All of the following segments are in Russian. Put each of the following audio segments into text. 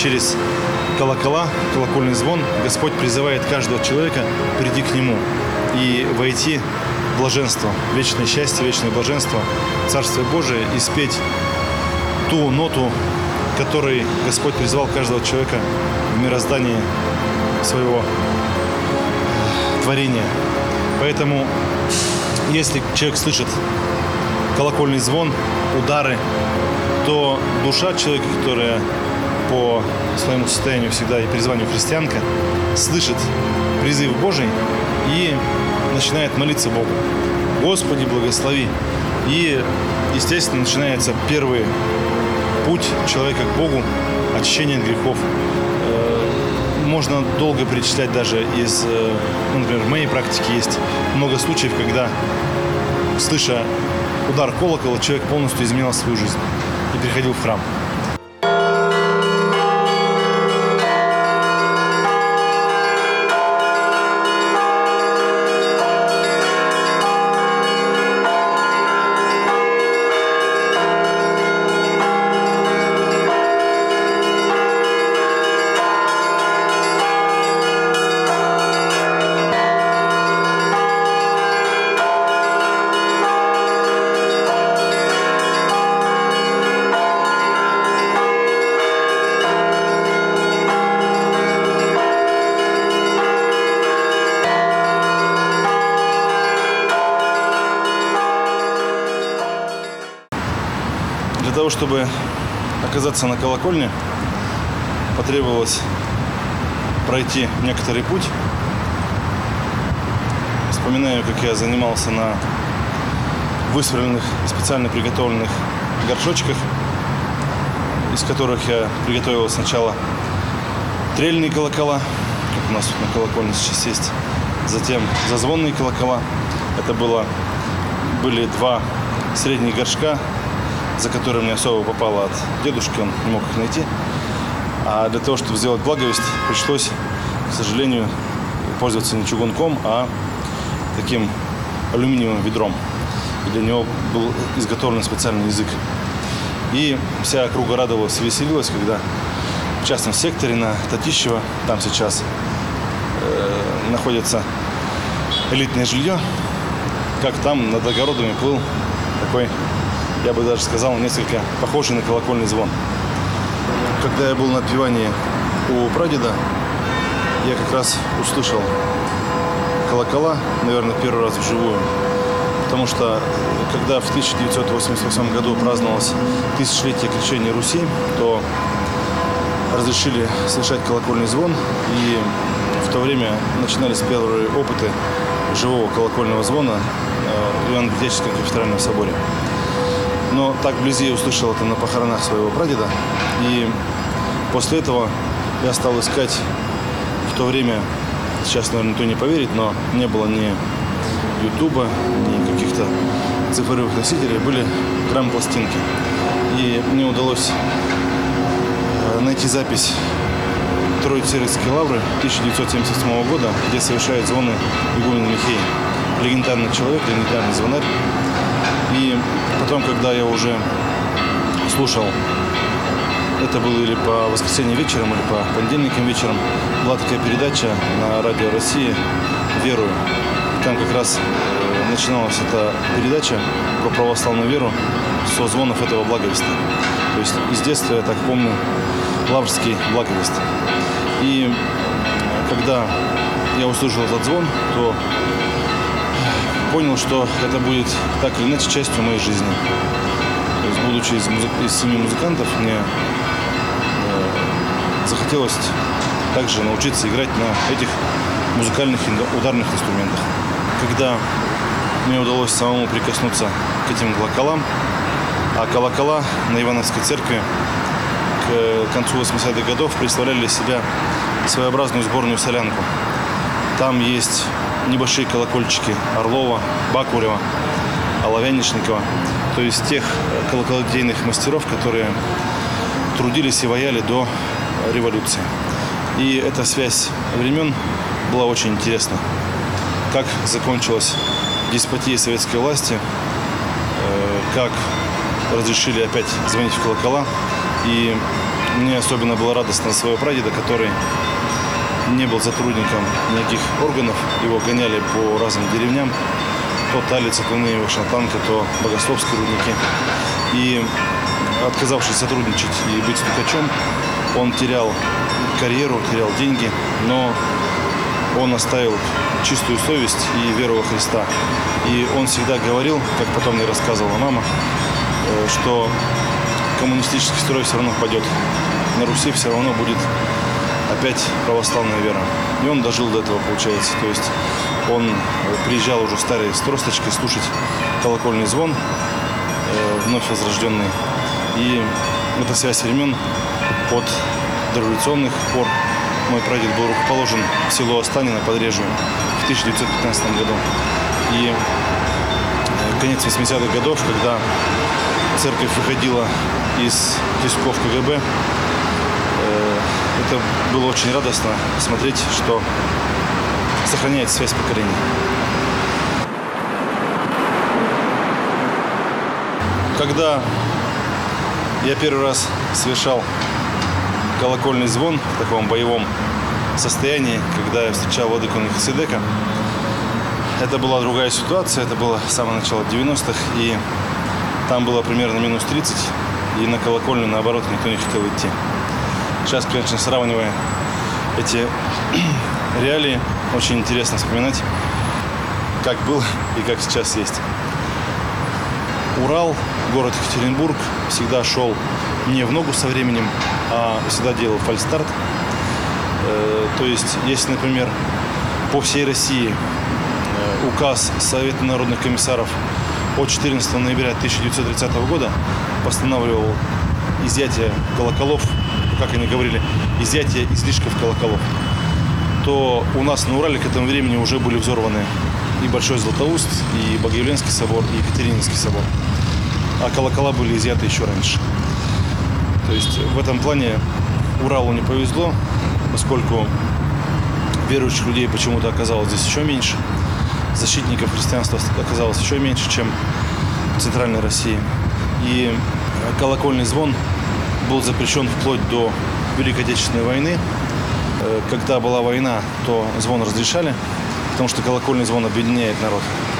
через колокола, колокольный звон, Господь призывает каждого человека прийти к Нему и войти в блаженство, вечное счастье, вечное блаженство, Царствие Божие, и спеть ту ноту, которой Господь призвал каждого человека в мироздании своего творения. Поэтому, если человек слышит колокольный звон, удары, то душа человека, которая по своему состоянию всегда и призванию христианка, слышит призыв Божий и начинает молиться Богу. Господи, благослови. И, естественно, начинается первый путь человека к Богу, очищение от грехов. Можно долго перечислять даже из, например, в моей практике есть много случаев, когда, слыша удар колокола, человек полностью изменил свою жизнь и переходил в храм. Для того, чтобы оказаться на колокольне, потребовалось пройти некоторый путь. Вспоминаю, как я занимался на высверленных, специально приготовленных горшочках, из которых я приготовил сначала трельные колокола, как у нас на колокольне сейчас есть, затем зазвонные колокола. Это были два средних горшка, за которые мне особо попало от дедушки, он не мог их найти. А для того, чтобы сделать благовесть, пришлось, к сожалению, пользоваться не чугунком, а таким алюминиевым ведром. И для него был изготовлен специальный язык. И вся округа радовалась и веселилась, когда в частном секторе на Татищево, там сейчас находится элитное жилье, как там над огородами плыл такой, я бы даже сказал, несколько похожий на колокольный звон. Когда я был на отпевании у прадеда, я как раз услышал колокола, наверное, первый раз вживую. Потому что, когда в 1988 году праздновалось тысячелетие крещения Руси, то разрешили слышать колокольный звон. И в то время начинались первые опыты живого колокольного звона в Иоанно-Предтеческом кафедральном соборе. Но так вблизи я услышал это на похоронах своего прадеда. И после этого я стал искать в то время, сейчас, наверное, никто не поверит, но не было ни Ютуба, ни каких-то цифровых носителей, были грамм-пластинки. И мне удалось найти запись Троице-Сергиевской лавры 1977 года, где совершает звоны игумен Михей. Легендарный человек, легендарный звонарь. И потом, когда я уже слушал, это было или по воскресенье вечером, или по понедельникам вечером, была такая передача на Радио России «Верую». И там как раз начиналась эта передача про православную веру со звонов этого благовеста. То есть из детства я так помню лаврский благовест. И когда я услышал этот звон, то понял, что это будет так или иначе частью моей жизни. То есть, будучи из семьи музыкантов, мне захотелось также научиться играть на этих музыкальных ударных инструментах. Когда мне удалось самому прикоснуться к этим колоколам, а колокола на Ивановской церкви к концу 80-х годов представляли из себя своеобразную сборную солянку. Там есть небольшие колокольчики Орлова, Бакурева, Оловяничникова, то есть тех колоколодейных мастеров, которые трудились и ваяли до революции. И эта связь времен была очень интересна. Как закончилась деспотия советской власти, как разрешили опять звонить в колокола, и мне особенно было радостно за своего прадеда, который не был сотрудником никаких органов. Его гоняли по разным деревням. То Талица, то Нынева, Шантанка, то Богословские рудники. И отказавшись сотрудничать и быть стукачом, он терял карьеру, терял деньги, но он оставил чистую совесть и веру во Христа. И он всегда говорил, как потом мне рассказывала мама, что коммунистический строй все равно падет. На Руси все равно будет опять православная вера. И он дожил до этого, получается. То есть он приезжал уже старый с тросточкой слушать колокольный звон, вновь возрожденный. И эта связь времен от дореволюционных пор. Мой прадед был рукоположен в село Останино под Режью в 1915 году. И конец 80-х годов, когда церковь выходила из тисков КГБ, это было очень радостно смотреть, что сохраняется связь поколений. Когда я первый раз совершал колокольный звон в таком боевом состоянии, когда я встречал владыку Мелхиседека, это была другая ситуация, это было самое начало 90-х, и там было примерно минус 30, и на колокольню, наоборот, никто не хотел идти. Сейчас, конечно, сравнивая эти реалии, очень интересно вспоминать, как было и как сейчас есть. Урал, город Екатеринбург, всегда шел не в ногу со временем, а всегда делал фальстарт. То есть, если, например, по всей России указ Совета народных комиссаров от 14 ноября 1930 года постанавливал изъятие колоколов, как они говорили, изъятие излишков колоколов, то у нас на Урале к этому времени уже были взорваны и Большой Златоуст, и Богоявленский собор, и Екатерининский собор. А колокола были изъяты еще раньше. То есть в этом плане Уралу не повезло, поскольку верующих людей почему-то оказалось здесь еще меньше, защитников христианства оказалось еще меньше, чем в Центральной России. И колокольный звон был запрещен вплоть до Великой Отечественной войны. Когда была война, то звон разрешали, потому что колокольный звон объединяет народ.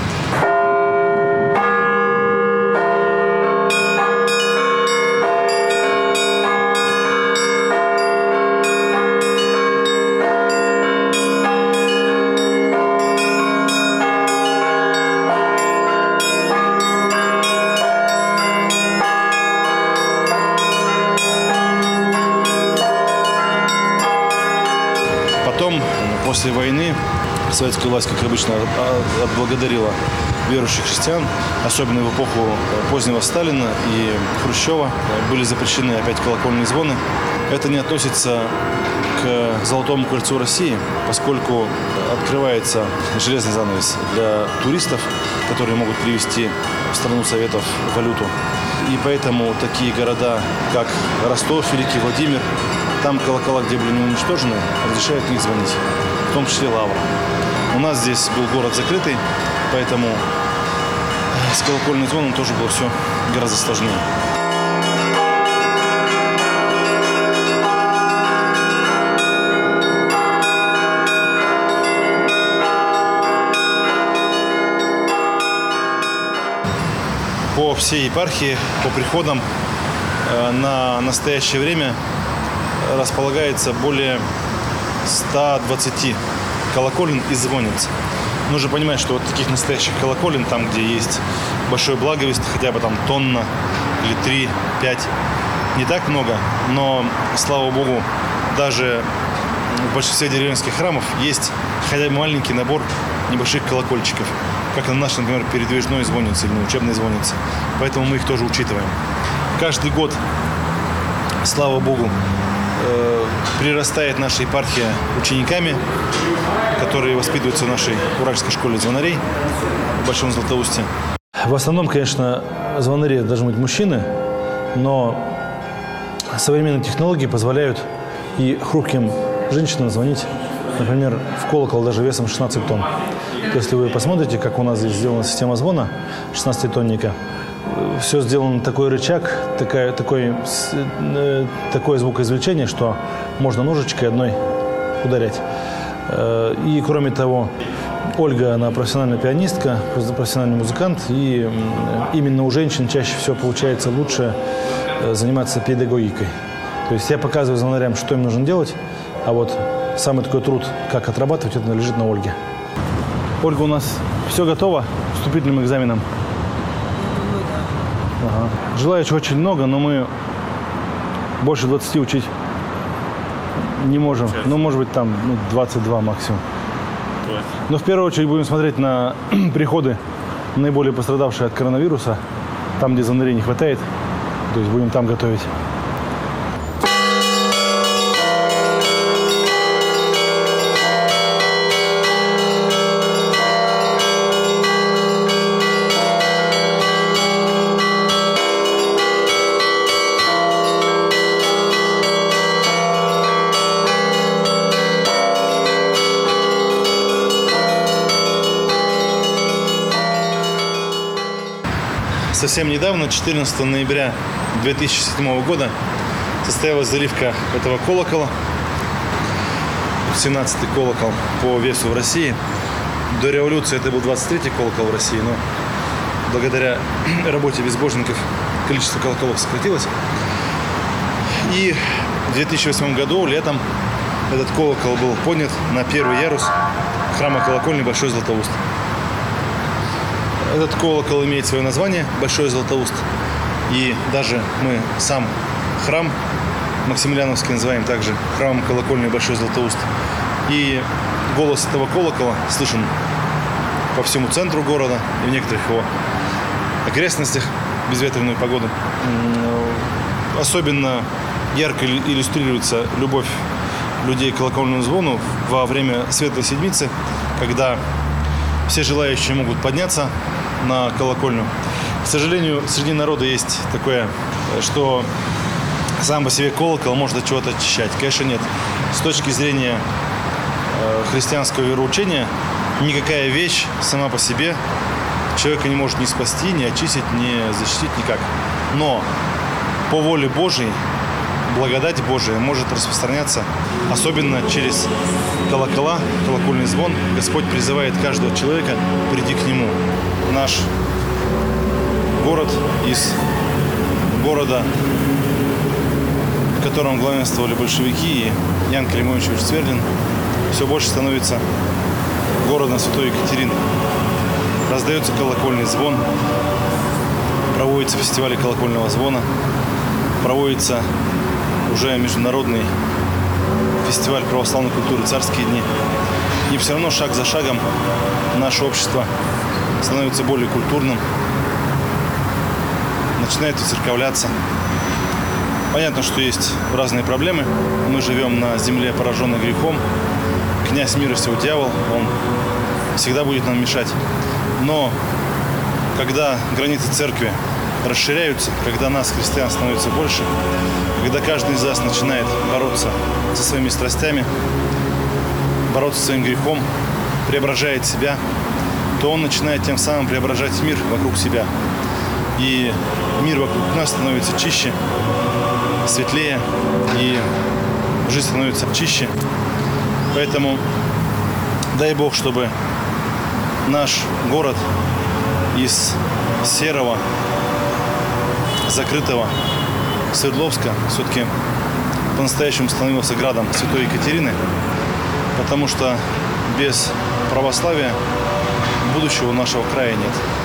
После войны советская власть, как обычно, отблагодарила верующих христиан, особенно в эпоху позднего Сталина и Хрущева. Были запрещены опять колокольные звоны. Это не относится к Золотому кольцу России, поскольку открывается железный занавес для туристов, которые могут привезти в страну Советов валюту. И поэтому такие города, как Ростов, Великий Владимир, там колокола, где были не уничтожены, разрешают в них звонить, в том числе Лавра. У нас здесь был город закрытый, поэтому с колокольным звоном тоже было все гораздо сложнее. По всей епархии, по приходам на настоящее время располагается более 120 колоколен и звонниц. Нужно понимать, что вот таких настоящих колоколен, там, где есть большой благовест, хотя бы там тонна или 3-5, не так много, но, слава Богу, даже в большинстве деревенских храмов есть хотя бы маленький набор небольших колокольчиков, как на нашей, например, передвижной звоннице или на учебной звоннице. Поэтому мы их тоже учитываем. Каждый год, слава Богу, прирастает наша епархия учениками, которые воспитываются в нашей Уральской школе звонарей в Большом Златоусте. В основном, конечно, звонари должны быть мужчины, но современные технологии позволяют и хрупким женщинам звонить Например, в колокол даже весом 16 тонн. Если вы посмотрите, как у нас здесь сделана система звона 16-тонника, все сделано такой рычаг, такое звукоизвлечение, что можно ножичкой одной ударять. И кроме того, Ольга, она профессиональная пианистка, профессиональный музыкант, и именно у женщин чаще всего получается лучше заниматься педагогикой. То есть я показываю звонарям, что им нужно делать, а вот самый такой труд, как отрабатывать, это лежит на Ольге. Ольга, у нас все готово к вступительным экзаменам? Думаю, да. Ага. Желающих очень много, но мы больше 20 учить не можем. Ну, может быть, там 22 максимум. Но в первую очередь будем смотреть на приходы, наиболее пострадавшие от коронавируса, там, где звонарей не хватает. То есть будем там готовить. Совсем недавно, 14 ноября 2007 года, состоялась заливка этого колокола. 17-й колокол по весу в России. До революции это был 23-й колокол в России, но благодаря работе безбожников количество колоколов сократилось. И в 2008 году летом этот колокол был поднят на первый ярус храма колокольни Большой Златоуст. Этот колокол имеет свое название Большой Златоуст. И даже мы сам храм Максимилиановский называем также храмом колокольни Большой Златоуст. И голос этого колокола слышен по всему центру города и в некоторых его окрестностях в безветренную погоду. Особенно ярко иллюстрируется любовь людей к колокольному звону во время Светлой Седмицы, когда все желающие могут подняться на колокольню. К сожалению, среди народа есть такое, что сам по себе колокол может от чего-то очищать. Конечно, нет. С точки зрения христианского вероучения, никакая вещь сама по себе человека не может ни спасти, ни очистить, ни защитить никак. Но по воле Божией, благодать Божия может распространяться, особенно через колокола, колокольный звон. Господь призывает каждого человека прийти к Нему. Наш город из города, в котором главенствовали большевики, и Ян Климович Свердлин, все больше становится городом Святой Екатерины. Раздается колокольный звон, проводятся фестивали колокольного звона, проводится уже международный фестиваль православной культуры «Царские дни». И все равно шаг за шагом наше общество становится более культурным, начинает уцерковляться. Понятно, что есть разные проблемы. Мы живем на земле, пораженной грехом. Князь мира сего, дьявол, он всегда будет нам мешать. Но когда границы церкви расширяются, когда нас, христиан, становится больше, когда каждый из нас начинает бороться со своими страстями, бороться со своим грехом, преображает себя, то он начинает тем самым преображать мир вокруг себя. И мир вокруг нас становится чище, светлее, и жизнь становится чище. Поэтому дай Бог, чтобы наш город из серого, закрытого Свердловска все-таки по-настоящему становился градом Святой Екатерины, потому что без православия будущего нашего края нет.